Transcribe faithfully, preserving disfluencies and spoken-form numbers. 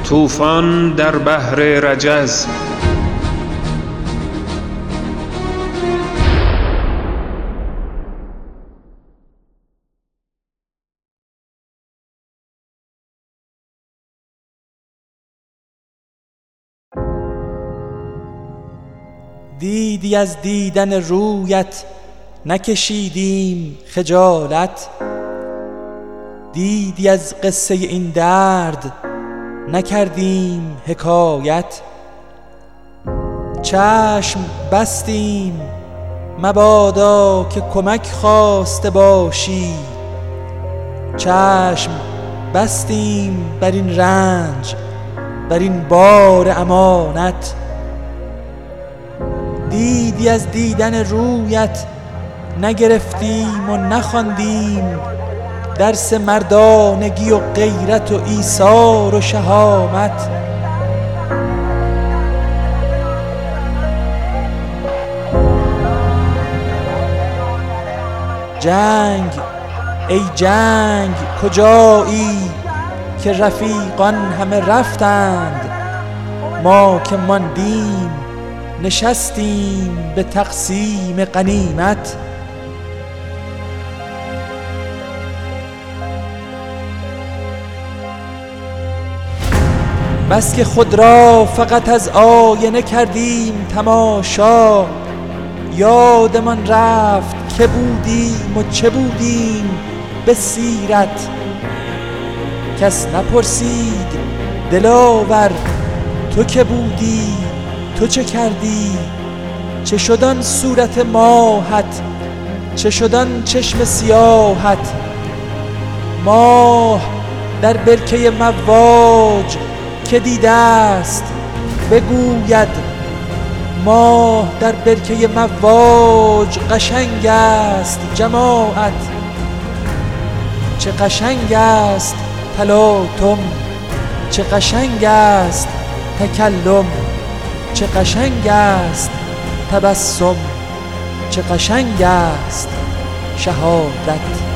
طوفان در بحر رجز. دیدی از دیدن رویت نکشیدیم خجالت، دیدی از قصه این درد نکردیم حکایت. چشم بستیم مبادا که کمک خواسته باشی، چشم بستیم بر این رنج بر این بار امانت. دیدی از دیدن رویت نگرفتیم و نخواندیم درس مردانگی و غیرت و ایثار و شهامت. جنگ ای جنگ کجایی که رفیقان همه رفتند، ما که ماندیم نشستیم به تقسیم غنیمت. بس که خود را فقط از آینه کردیم تماشا، یادمان رفت که بودیم و چه بودیم به سیرت. کس نپرسید دلاور تو که بودی تو چه کردی، چه شد آن صورت ماهت، چه شد آن چشم سیاهت. ماه در برکه مواج که دیده است بگوید، ماه در برکه مواج قشنگ است جماعت. چه قشنگ است تلاطم، چه قشنگ است تکلم، چه قشنگ است تبسم، چه قشنگ است شهادت.